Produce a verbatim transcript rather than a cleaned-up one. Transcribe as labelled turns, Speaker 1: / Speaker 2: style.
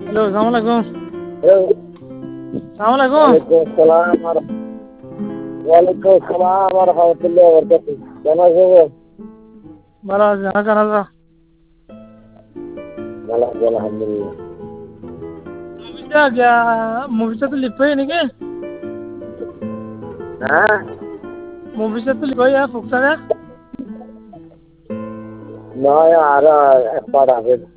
Speaker 1: Hello, সালাম আলাইকুম।
Speaker 2: Hello.
Speaker 1: সালাম আলাইকুম।
Speaker 2: ওয়ালাইকুম আসসালাম আর ওয়ালাইকুম আসসালাম ওয়া রাহমাতুল্লাহি ওয়া বারাকাতুহু। কেমন আছেন?
Speaker 1: ভালো আছি, কেমন আছো?
Speaker 2: ভালো আছি আলহামদুলিল্লাহ।
Speaker 1: মুভিটা গিয়া মুভিটা তো লিখবই নাকি?
Speaker 2: হ্যাঁ?
Speaker 1: মুভিটা তো লিখবই ফুকসারে।
Speaker 2: নয় আর এক পার আছে।